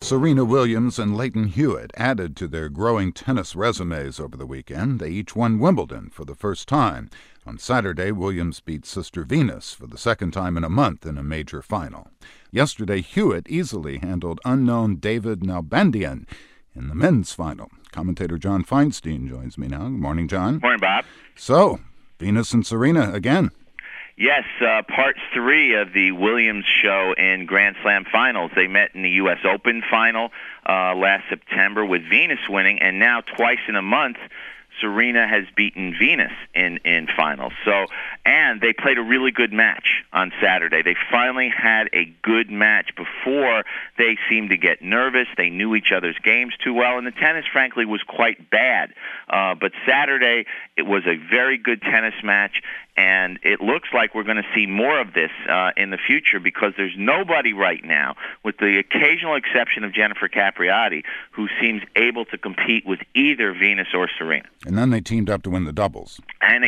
Serena Williams and Lleyton Hewitt added to their growing tennis resumes over the weekend. They each won Wimbledon for the first time. On Saturday, Williams beat Sister Venus for the second time in a month in a major final. Yesterday, Hewitt easily handled unknown David Nalbandian in the men's final. Commentator John Feinstein joins me now. Good morning, John. Morning, Bob. So, Venus and Serena again. Yes, part 3 of the Williams show in Grand Slam finals. They met in the U.S. Open final last September with Venus winning, and now twice in a month, Serena has beaten Venus in finals. And they played a really good match on Saturday. They finally had a good match. Before, they seemed to get nervous. They knew each other's games too well, and the tennis, frankly, was quite bad. But Saturday, it was a very good tennis match, and it looks like we're going to see more of this in the future because there's nobody right now, with the occasional exception of Jennifer Capriati, who seems able to compete with either Venus or Serena. And then they teamed up to win the doubles. And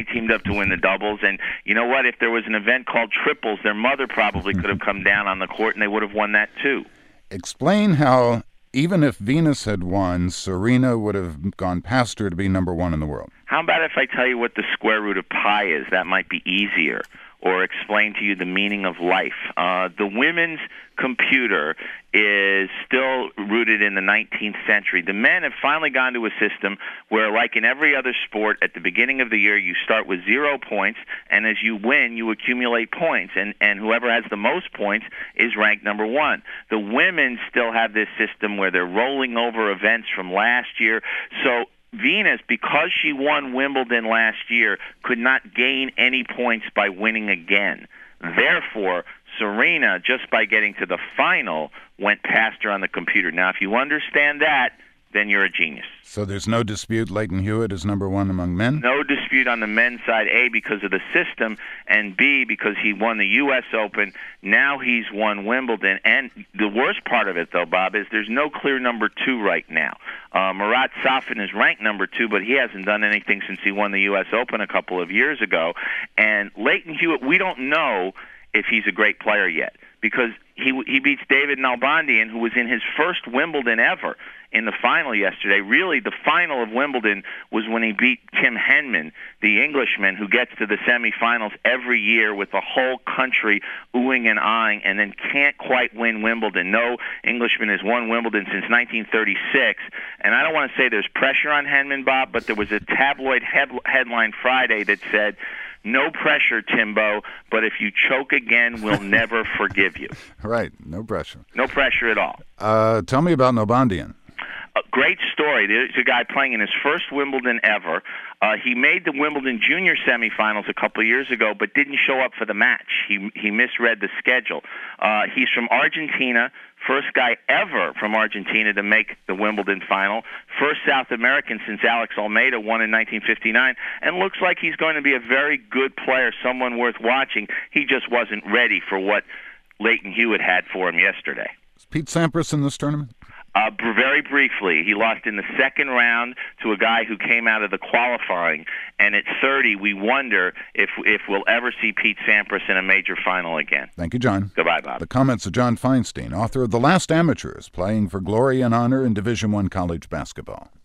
you know what? If there was an event called triples, their mother probably could have come down on the court and they would have won that too. Explain how, even if Venus had won, Serena would have gone past her to be number one in the world. How about if I tell you what the square root of pi is? That might be easier. Or explain to you the meaning of life. The women's computer is still rooted in the 19th century. The men have finally gone to a system where, like in every other sport, at the beginning of the year, you start with 0 points, and as you win, you accumulate points, and whoever has the most points is ranked number 1. The women still have this system where they're rolling over events from last year. So Venus, because she won Wimbledon last year, could not gain any points by winning again. Therefore, Serena, just by getting to the final, went past her on the computer. Now, if you understand that, then you're a genius. So there's no dispute Lleyton Hewitt is number 1 among men? No dispute on the men's side, A, because of the system, and B, because he won the U.S. Open. Now he's won Wimbledon. And the worst part of it, though, Bob, is there's no clear number 2 right now. Marat Safin is ranked number 2, but he hasn't done anything since he won the U.S. Open a couple of years ago. And Lleyton Hewitt, we don't know if he's a great player yet, because he beats David Nalbandian, who was in his first Wimbledon ever, in the final yesterday. Really, the final of Wimbledon was when he beat Tim Henman, the Englishman, who gets to the semifinals every year with the whole country oohing and aahing, and then can't quite win Wimbledon. No Englishman has won Wimbledon since 1936, and I don't want to say there's pressure on Henman, Bob, but there was a tabloid headline Friday that said, "No pressure, Timbo, but if you choke again, we'll never forgive you." Right, no pressure. No pressure at all. Tell me about Nalbandian. A great story. There's a guy playing in his first Wimbledon ever. He made the Wimbledon junior semifinals a couple of years ago, but didn't show up for the match. He misread the schedule. He's from Argentina. First guy ever from Argentina to make the Wimbledon final. First South American since Alex Almeida won in 1959. And looks like he's going to be a very good player, someone worth watching. He just wasn't ready for what Lleyton Hewitt had for him yesterday. Is Pete Sampras in this tournament? Very briefly, he lost in the second round to a guy who came out of the qualifying, and at 30, we wonder if we'll ever see Pete Sampras in a major final again. Thank you, John. Goodbye, Bob. The comments of John Feinstein, author of The Last Amateurs, Playing for Glory and Honor in Division I college basketball.